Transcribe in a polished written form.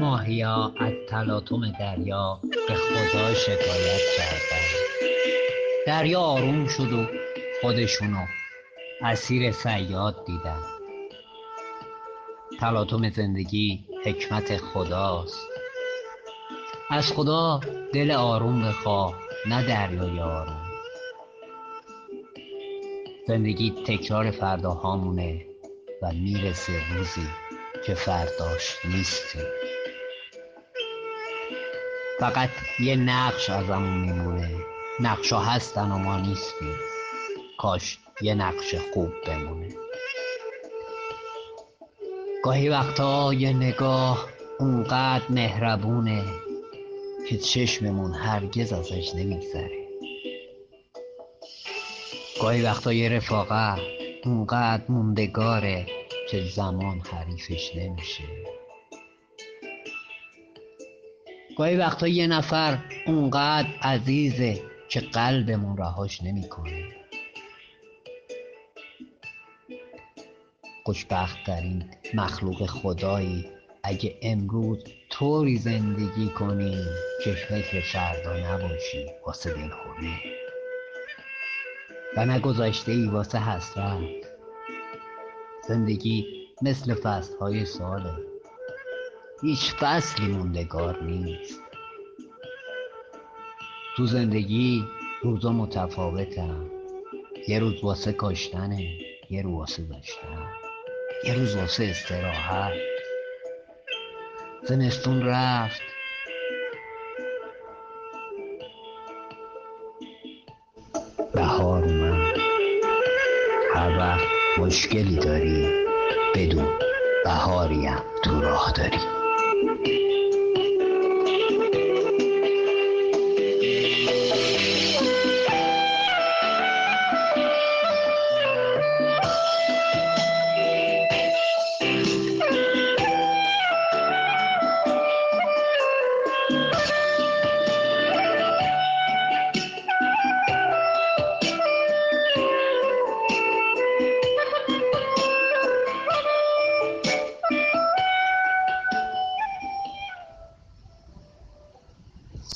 ماهیا از تلاطم دریا به خدا شکایت کردن. دریا آروم شد و خودشونو اسیر صیاد دیدن. تلاطم زندگی حکمت خداست. از خدا دل آروم بخواه، نه دریای آروم. زندگی تکرار فرداهامونه و میرسه روزی که فرداش نیستیم. فقط یه نقش ازمون میمونه، نقشا هستن و ما نیستیم. کاش یه نقش خوب بمونه. گاهی وقتا یه نگاه اونقدر مهربونه که چشممون هرگز ازش نمیگذره. گاهی وقتا یه رفاقت اونقدر موندگاره که زمان حریفش نمیشه. گاهی وقتا یه نفر اونقدر عزیزه که قلبمون رهاش نمیکنه. خوشبخت ترین مخلوق خدایی اگه امروز طوری زندگی کنی که فکر فردا نباشی واسه دلخوری، و نه گذشته‌ای واسه حسرت. زندگی مثل فصل‌های ساله، هیچ فصلی موندگار نیست. تو زندگی روزا متفاوتن، یه روز واسه کاشتنه، یه روز واسه داشتن، یه روز واسه استراحت. زمستون رفت، بهار اومد. هر وقت مشکلی داری بدون بهاریم تو راه داری.